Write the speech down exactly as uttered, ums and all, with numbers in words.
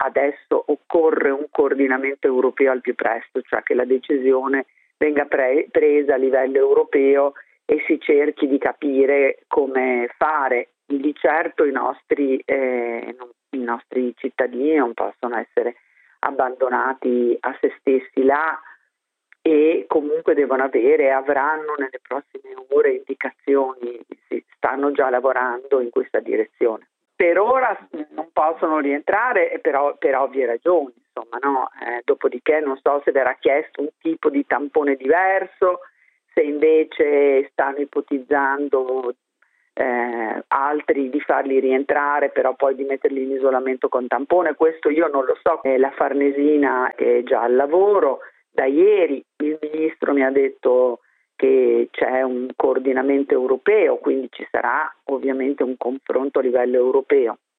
adesso occorre un coordinamento europeo al più presto, cioè che la decisione venga pre- presa a livello europeo e si cerchi di capire come fare. Di certo i nostri, eh, non, i nostri cittadini non possono essere abbandonati a se stessi là, e comunque devono avere, avranno nelle prossime ore indicazioni, si stanno già lavorando in questa direzione. Per ora non possono rientrare per, per ovvie ragioni, insomma, no? Eh, dopodiché non so se verrà chiesto un tipo di tampone diverso, se invece stanno ipotizzando eh, altri di farli rientrare, però poi di metterli in isolamento con tampone, questo io non lo so. Eh, la Farnesina è già al lavoro. Da ieri il ministro mi ha detto che c'è un coordinamento europeo, quindi ci sarà ovviamente un confronto a livello europeo.